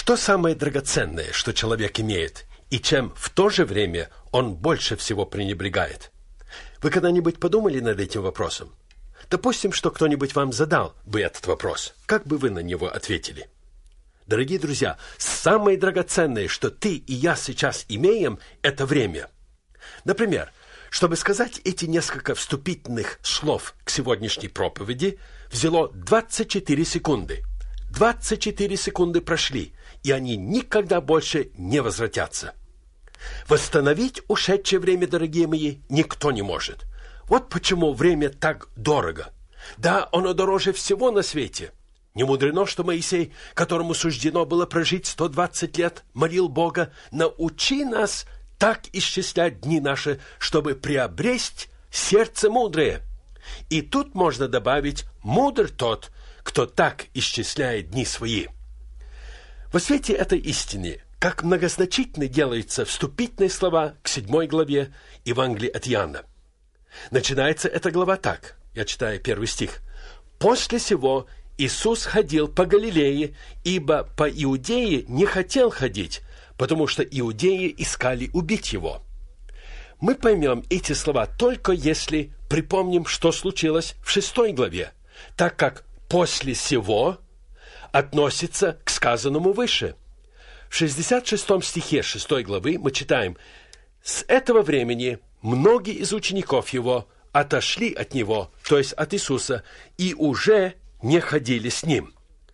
Что самое драгоценное, что человек имеет, и чем в то же время он больше всего пренебрегает? Вы когда-нибудь подумали над этим вопросом? Допустим, что кто-нибудь вам задал бы этот вопрос. Как бы вы на него ответили? Дорогие друзья, самое драгоценное, что ты и я сейчас имеем, это время. Например, чтобы сказать эти несколько вступительных слов к сегодняшней проповеди, взяло 24 секунды. 24 секунды прошли, и они никогда больше не возвратятся. Восстановить ушедшее время, дорогие мои, никто не может. Вот почему время так дорого. Да, оно дороже всего на свете. Не мудрено, что Моисей, которому суждено было прожить 120 лет, молил Бога: научи нас так исчислять дни наши, чтобы приобресть сердце мудрое. И тут можно добавить: мудр тот, кто так исчисляет дни свои. Во свете этой истины, как многозначительны делаются вступительные слова к 7 главе Евангелия от Иоанна. Начинается эта глава так. Я читаю 1 стих. «После сего Иисус ходил по Галилее, ибо по Иудее не хотел ходить, потому что иудеи искали убить его». Мы поймем эти слова только если припомним, что случилось в 6 главе, так как «после сего» относится к сказанному выше. В 66 стихе 6 главы мы читаем: «С этого времени многие из учеников его отошли от него», то есть от Иисуса, «и уже не ходили с ним».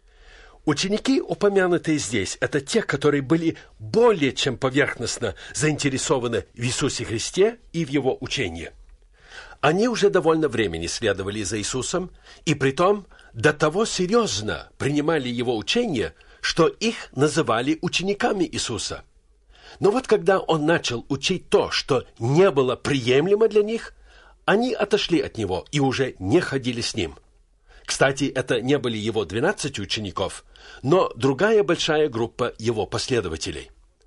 Ученики, упомянутые здесь, это те, которые были более чем поверхностно заинтересованы в Иисусе Христе и в Его учении. Они уже довольно времени следовали за Иисусом, и притом до того серьезно принимали Его учение, что их называли учениками Иисуса. Но вот когда Он начал учить то, что не было приемлемо для них, они отошли от Него и уже не ходили с Ним. Кстати, это не были Его 12 учеников, но другая большая группа Его последователей.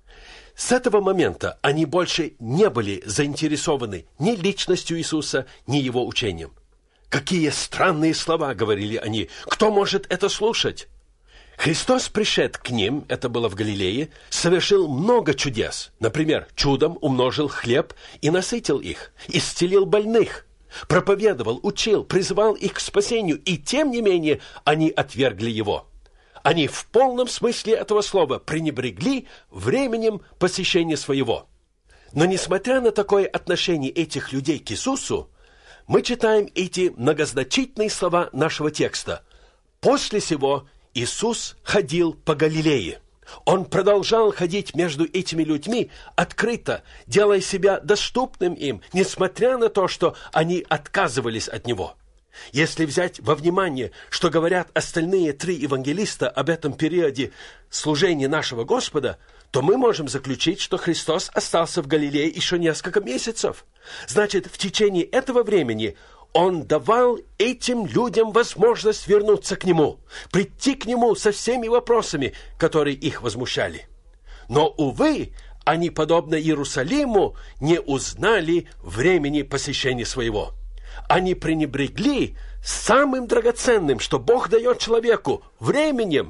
С этого момента они больше не были заинтересованы ни личностью Иисуса, ни Его учением. «Какие странные слова!» — говорили они. «Кто может это слушать?» Христос, пришед к ним, это было в Галилее, совершил много чудес. Например, чудом умножил хлеб и насытил их, исцелил больных, проповедовал, учил, призывал их к спасению, и тем не менее они отвергли Его. Они в полном смысле этого слова пренебрегли временем посещения своего. Но несмотря на такое отношение этих людей к Иисусу, мы читаем эти многозначительные слова нашего текста. «После сего Иисус ходил по Галилее». Он продолжал ходить между этими людьми открыто, делая себя доступным им, несмотря на то, что они отказывались от Него. Если взять во внимание, что говорят остальные 3 евангелиста об этом периоде служения нашего Господа, то мы можем заключить, что Христос остался в Галилее еще несколько месяцев. Значит, в течение этого времени Он давал этим людям возможность вернуться к Нему, прийти к Нему со всеми вопросами, которые их возмущали. Но, увы, они, подобно Иерусалиму, не узнали времени посещения своего. Они пренебрегли самым драгоценным, что Бог дает человеку, временем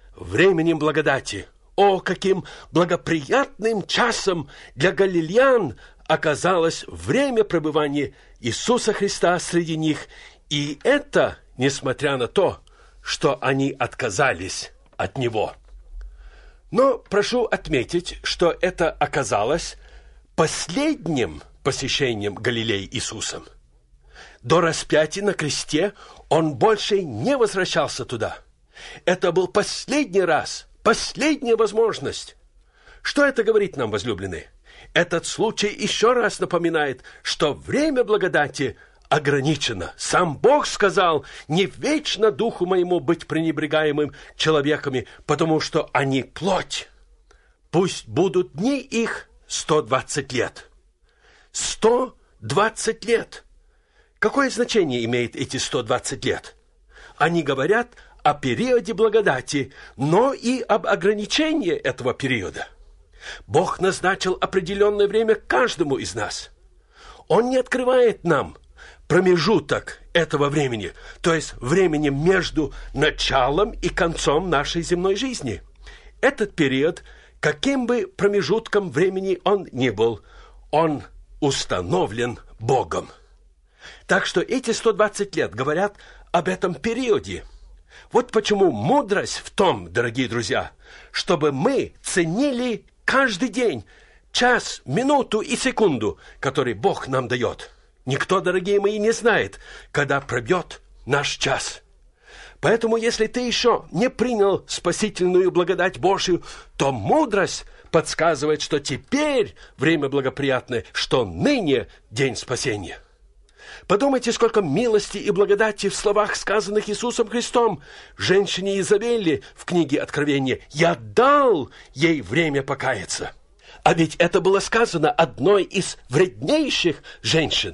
благодати. О, каким благоприятным часом для галилеян оказалось время пребывания Иисуса Христа среди них, и это несмотря на то, что они отказались от Него. Но прошу отметить, что это оказалось последним посещением Галилеи Иисусом. До распятия на кресте Он больше не возвращался туда. Это был последний раз, последняя возможность. Что это говорит нам, возлюбленные? Этот случай еще раз напоминает, что время благодати ограничено. Сам Бог сказал: «Не вечно духу моему быть пренебрегаемым человеками, потому что они плоть. Пусть будут дни их 120 лет». 120 лет. Какое значение имеют эти 120 лет? Они говорят о периоде благодати, но и об ограничении этого периода. Бог назначил определенное время каждому из нас. Он не открывает нам промежуток этого времени, то есть времени между началом и концом нашей земной жизни. Этот период, каким бы промежутком времени он ни был, он установлен Богом. Так что эти 120 лет говорят об этом периоде. Вот почему мудрость в том, дорогие друзья, чтобы мы ценили каждый день, час, минуту и секунду, который Бог нам дает. Никто, дорогие мои, не знает, когда пробьет наш час. Поэтому, если ты еще не принял спасительную благодать Божию, то мудрость подсказывает, что теперь время благоприятное, что ныне день спасения. Подумайте, сколько милости и благодати в словах, сказанных Иисусом Христом женщине Изабелле в книге Откровения. «Я дал ей время покаяться». А ведь это было сказано одной из вреднейших женщин.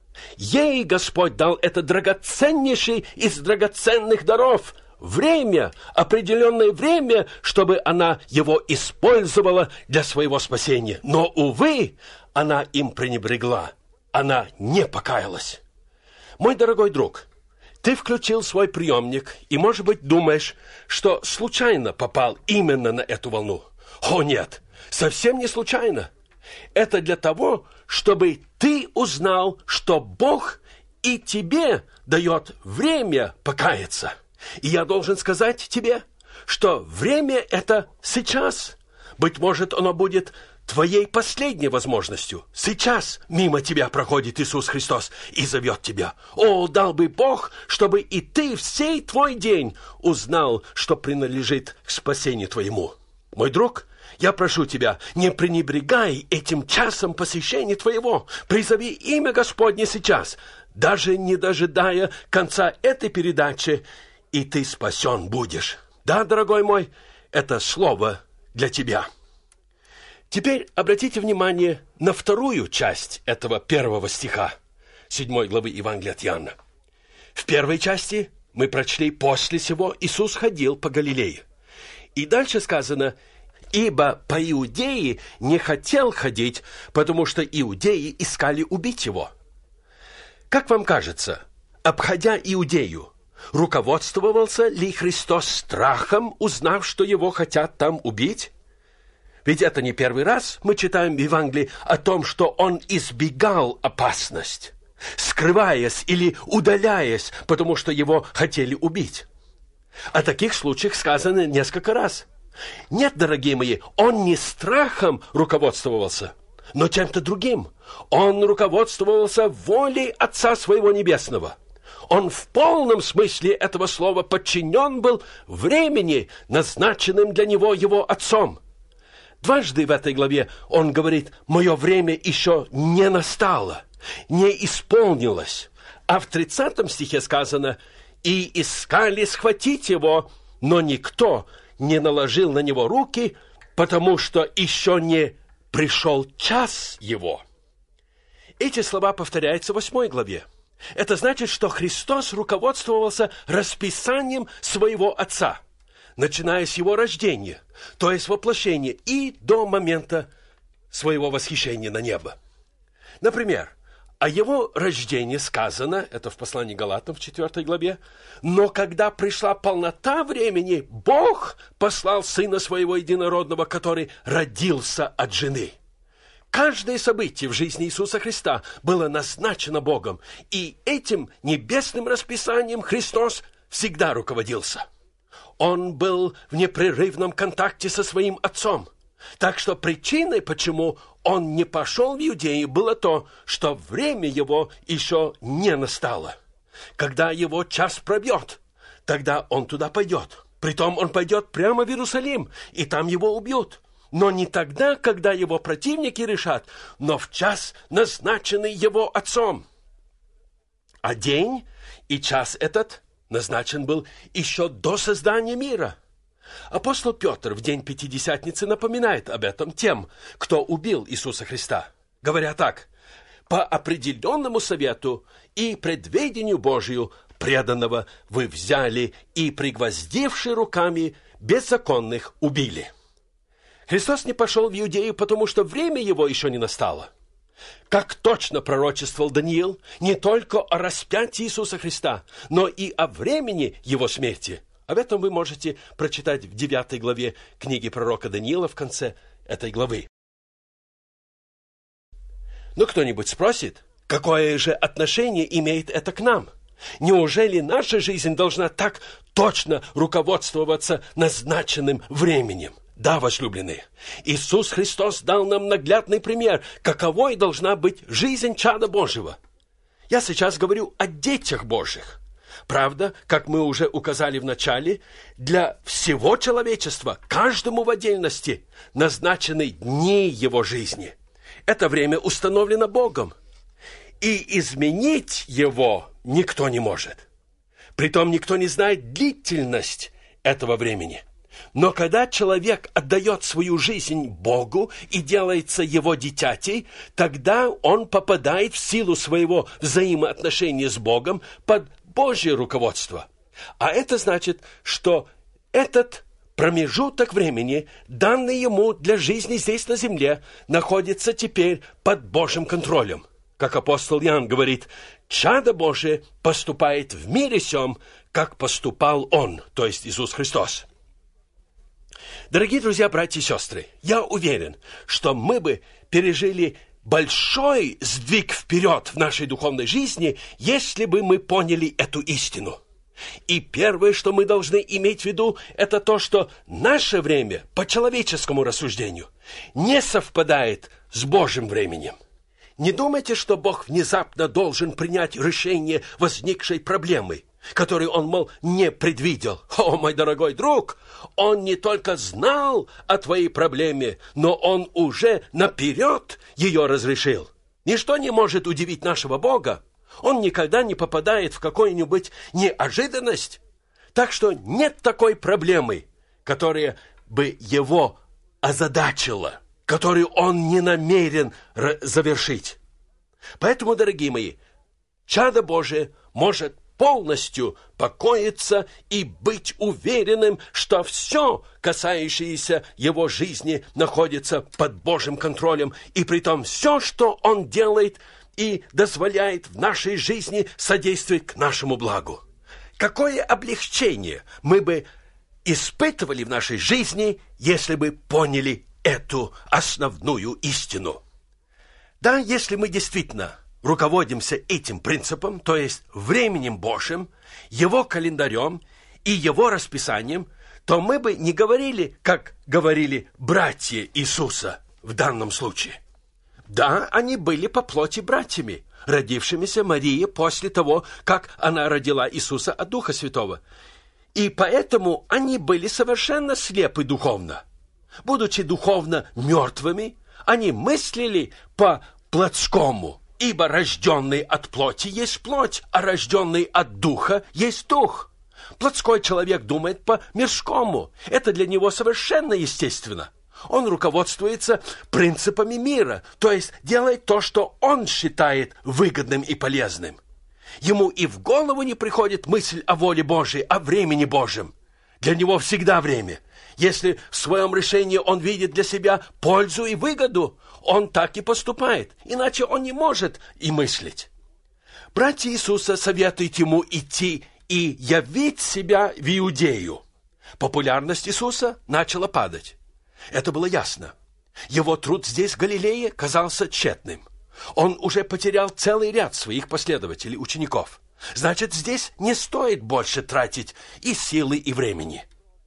Ей Господь дал это драгоценнейший из драгоценных даров – время, определенное время, чтобы она его использовала для своего спасения. Но, увы, она им пренебрегла. Она не покаялась. Мой дорогой друг, ты включил свой приемник и, может быть, думаешь, что случайно попал именно на эту волну. О, нет, совсем не случайно. Это для того, чтобы ты узнал, что Бог и тебе дает время покаяться. И я должен сказать тебе, что время это сейчас. Быть может, оно будет твоей последней возможностью. Сейчас мимо тебя проходит Иисус Христос и зовет тебя. О, дал бы Бог, чтобы и ты всей твой день узнал, что принадлежит к спасению твоему. Мой друг, я прошу тебя, не пренебрегай этим часом посещения твоего. Призови имя Господне сейчас, даже не дожидая конца этой передачи, и ты спасен будешь. Да, дорогой мой, это слово для тебя. Теперь обратите внимание на вторую часть этого первого стиха 7 главы Евангелия от Иоанна. В первой части мы прочли: «После сего Иисус ходил по Галилее». И дальше сказано: «Ибо по Иудее не хотел ходить, потому что иудеи искали убить его». Как вам кажется, обходя Иудею, руководствовался ли Христос страхом, узнав, что его хотят там убить? Ведь это не первый раз мы читаем в Евангелии о том, что он избегал опасность, скрываясь или удаляясь, потому что его хотели убить. О таких случаях сказано несколько раз. Нет, дорогие мои, он не страхом руководствовался, но чем-то другим. Он руководствовался волей Отца Своего Небесного. Он в полном смысле этого слова подчинен был времени, назначенным для него его Отцом. Дважды в этой главе он говорит: «Мое время еще не настало, не исполнилось». А в 30 стихе сказано: «И искали схватить его, но никто не наложил на него руки, потому что еще не пришел час его». Эти слова повторяются в 8 главе. Это значит, что Христос руководствовался расписанием своего Отца, начиная с его рождения, то есть воплощения, и до момента своего восхищения на небо. Например, о его рождении сказано, это в послании Галатам в 4 главе: «Но когда пришла полнота времени, Бог послал Сына Своего Единородного, который родился от жены». Каждое событие в жизни Иисуса Христа было назначено Богом, и этим небесным расписанием Христос всегда руководился. Он был в непрерывном контакте со своим Отцом. Так что причиной, почему он не пошел в Иудею, было то, что время его еще не настало. Когда его час пробьет, тогда он туда пойдет. Притом он пойдет прямо в Иерусалим, и там его убьют. Но не тогда, когда его противники решат, но в час, назначенный его Отцом. А день и час этот назначен был еще до создания мира. Апостол Петр в день Пятидесятницы напоминает об этом тем, кто убил Иисуса Христа, говоря так: «По определенному совету и предведению Божию преданного вы взяли и, пригвоздивши руками, беззаконных убили». Христос не пошел в Иудею, потому что время его еще не настало. Как точно пророчествовал Даниил не только о распятии Иисуса Христа, но и о времени его смерти, Об этом вы можете прочитать в 9 главе книги пророка Даниила в конце этой главы. Но кто-нибудь спросит, какое же отношение имеет это к нам? Неужели наша жизнь должна так точно руководствоваться назначенным временем? Да, возлюбленные, Иисус Христос дал нам наглядный пример, каковой должна быть жизнь чада Божьего. Я сейчас говорю о детях Божьих. Правда, как мы уже указали в начале, для всего человечества, каждому в отдельности, назначены дни его жизни. Это время установлено Богом, и изменить его никто не может. Притом никто не знает длительность этого времени. Но когда человек отдает свою жизнь Богу и делается его дитятей, тогда он попадает в силу своего взаимоотношения с Богом под Божье руководство. А это значит, что этот промежуток времени, данный ему для жизни здесь на земле, находится теперь под Божьим контролем. Как апостол Иоанн говорит, чадо Божие поступает в мире сем, как поступал Он, то есть Иисус Христос. Дорогие друзья, братья и сестры, я уверен, что мы бы пережили большой сдвиг вперед в нашей духовной жизни, если бы мы поняли эту истину. И первое, что мы должны иметь в виду, это то, что наше время, по человеческому рассуждению, не совпадает с Божьим временем. Не думайте, что Бог внезапно должен принять решение возникшей проблемы, которую Он, мол, не предвидел. О, мой дорогой друг, Он не только знал о твоей проблеме, но Он уже наперед ее разрешил. Ничто не может удивить нашего Бога. Он никогда не попадает в какую-нибудь неожиданность. Так что нет такой проблемы, которая бы Его озадачила, которую Он не намерен завершить. Поэтому, дорогие мои, чадо Божие может полностью покоиться и быть уверенным, что все, касающееся его жизни, находится под Божьим контролем, и притом все, что Он делает и дозволяет в нашей жизни, содействует к нашему благу. Какое облегчение мы бы испытывали в нашей жизни, если бы поняли эту основную истину. Да, если мы действительно руководимся этим принципом, то есть временем Божьим, Его календарем и Его расписанием, то мы бы не говорили, как говорили братья Иисуса в данном случае. Да, они были по плоти братьями, родившимися Марии после того, как она родила Иисуса от Духа Святого. И поэтому они были совершенно слепы духовно. Будучи духовно мертвыми, они мыслили по-плотскому, ибо рожденный от плоти есть плоть, а рожденный от духа есть дух. Плотской человек думает по-мирскому. Это для него совершенно естественно. Он руководствуется принципами мира, то есть делает то, что он считает выгодным и полезным. Ему и в голову не приходит мысль о воле Божьей, о времени Божьем. Для него всегда время. Если в своем решении он видит для себя пользу и выгоду, он так и поступает, иначе он не может и мыслить. Братья Иисуса советуют ему идти и явить себя в Иудею. Популярность Иисуса начала падать. Это было ясно. Его труд здесь, в Галилее, казался тщетным. Он уже потерял целый ряд своих последователей, учеников. Значит, здесь не стоит больше тратить и силы, и времени.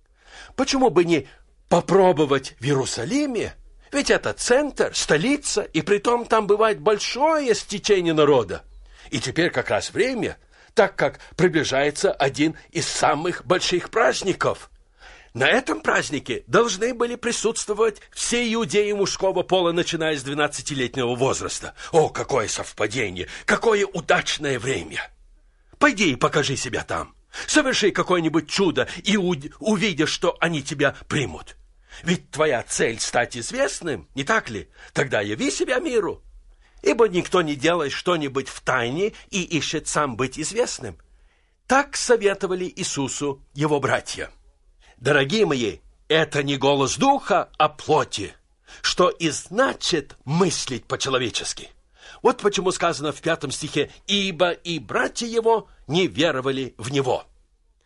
Почему бы не попробовать в Иерусалиме? Ведь это центр, столица, и притом там бывает большое стечение народа. И теперь как раз время, так как приближается один из самых больших праздников. На этом празднике должны были присутствовать все иудеи мужского пола, начиная с 12-летнего возраста. О, какое совпадение! Какое удачное время! Пойди и покажи себя там. Соверши какое-нибудь чудо, и увидишь, что они тебя примут. Ведь твоя цель — стать известным, не так ли? Тогда яви себя миру. Ибо никто не делает что-нибудь в тайне и ищет сам быть известным. Так советовали Иисусу его братья. Дорогие мои, это не голос духа, а плоти, что и значит мыслить по-человечески. Вот почему сказано в 5 стихе: «Ибо и братья его не веровали в него».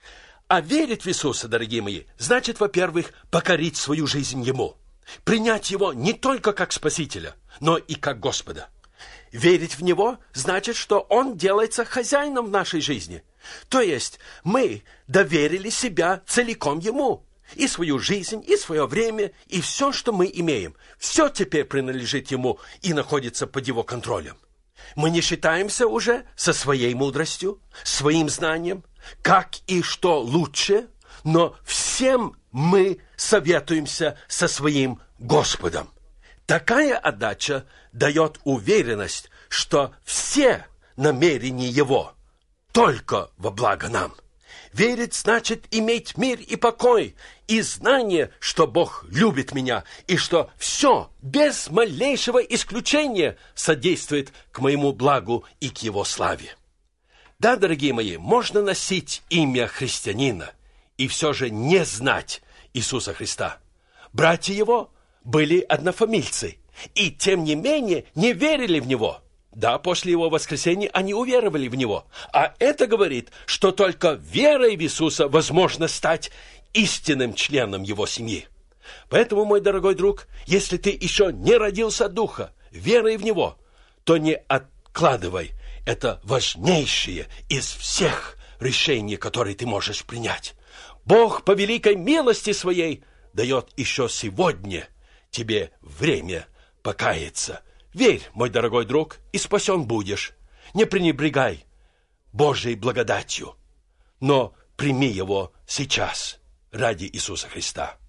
А верить в Иисуса, дорогие мои, значит, во-первых, покорить свою жизнь Ему. Принять Его не только как Спасителя, но и как Господа. Верить в Него значит, что Он делается хозяином в нашей жизни. То есть мы доверили себя целиком Ему. И свою жизнь, и свое время, и все, что мы имеем. Все теперь принадлежит Ему и находится под Его контролем. Мы не считаемся уже со своей мудростью, своим знанием, как и что лучше, но всем мы советуемся со своим Господом. Такая отдача дает уверенность, что все намерения Его только во благо нам. Верить значит иметь мир и покой, и знание, что Бог любит меня, и что все, без малейшего исключения, содействует к моему благу и к Его славе. Да, дорогие мои, можно носить имя христианина и все же не знать Иисуса Христа. Братья Его были однофамильцы, и тем не менее не верили в Него. Да, после Его воскресения они уверовали в Него. А это говорит, что только верой в Иисуса возможно стать истинным членом Его семьи. Поэтому, мой дорогой друг, если ты еще не родился от Духа, верой в Него, то не откладывай это важнейшее из всех решений, которые ты можешь принять. Бог по великой милости Своей дает еще сегодня тебе время покаяться. Верь, мой дорогой друг, и спасен будешь. Не пренебрегай Божьей благодатью, но прими Его сейчас ради Иисуса Христа.